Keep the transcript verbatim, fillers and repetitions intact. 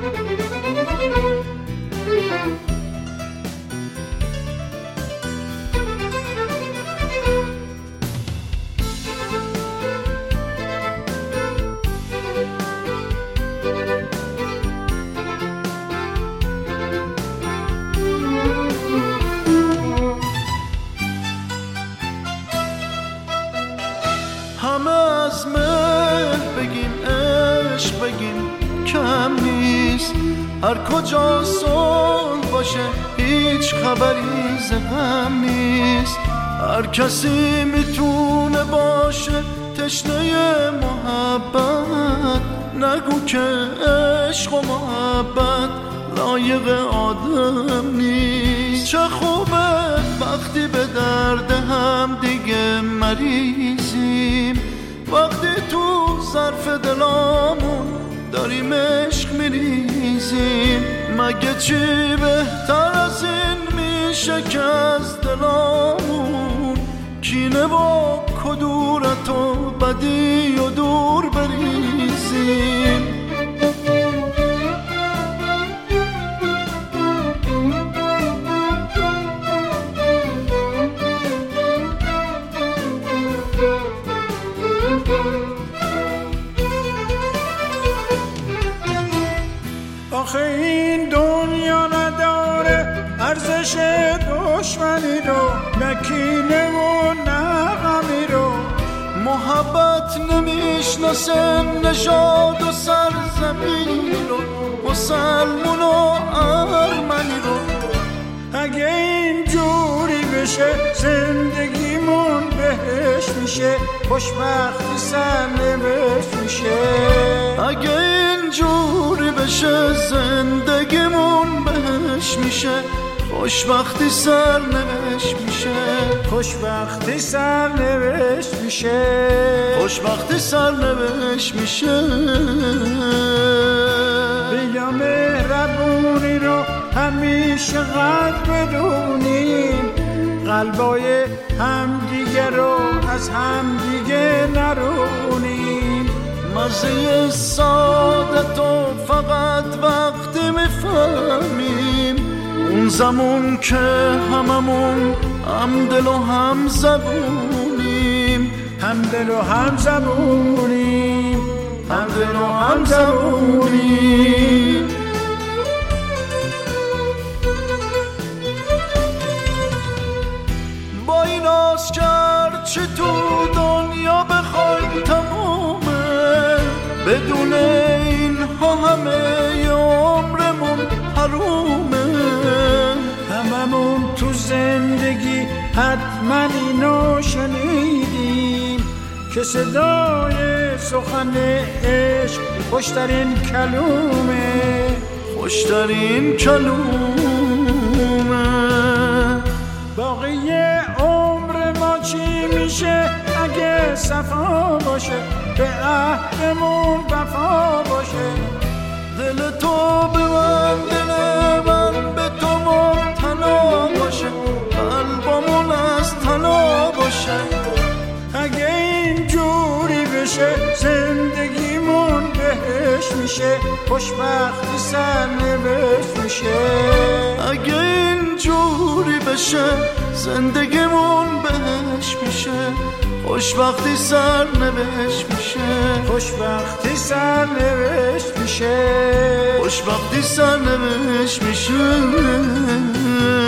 همه از من بگیم عشق بگیم کم نیست، هر کجا صلح باشه هیچ خبری ز غم نیست. هر کسی میتونه باشه تشنه محبت، نگو که عشق و محبت لایق آدم نیست. چه خوبه وقتی به درد هم دیگه مریضیم، وقتی تو ظرف دلامون داریم عشق میریزیم. مگه چی بهتر از این میشه که از دلامون کینه و کدورت و بدی و دور بریزیم. آخه این دنیا نداره ارزش دشمنی رو، نه کینه و نه غمی رو. محبت نمیشناسه نژاد و سرزمین رو، مسلمون و ارمنی رو. اگه اینجوری بشه زندگیمون بهش میشه، خوشبختی سرنوشت میشه. اگه اینجوری بشه زندگیمون بهش میشه، خوشبختی سرنوشت میشه. خوشبختی سرنوشت میشه. خوشبختی سرنوشت میشه. بیا مهربونی رو همیشه قدر بدونیم، قلبای همدیگه رو از همدیگه نرونیم. مزه سعادتو فقط وقتی میفهمیم، اون زمان که هممون همدل و هم زبونیم. همدل و هم زبونیم. همدل و هم زبونیم. با این آس کرد چه تو دنیا بخوای تمومه، بدون اینها همه عمرمون حرومه. هممون تو زندگی حتما اینو شنیدیم که صدای سخن عشق خوشترین کلومه. خوشترین کلومه. باقی عمر ما چی میشه اگه صفا باشه، به عهدمون وفا باشه. دل تو به من دل من به تو مبتلا باشه، قلبمون از طلا باشه. اگه اینجوری بشه زندگیمون بهش میشه، خوشبختی سرنوشت میشه. اگه اینجوری بشه زندگیمون بهش میشه، خوشبختی سرنوشت میشه. خوشبختی سرنوشت میشه. خوشبختی سرنوشت میشه.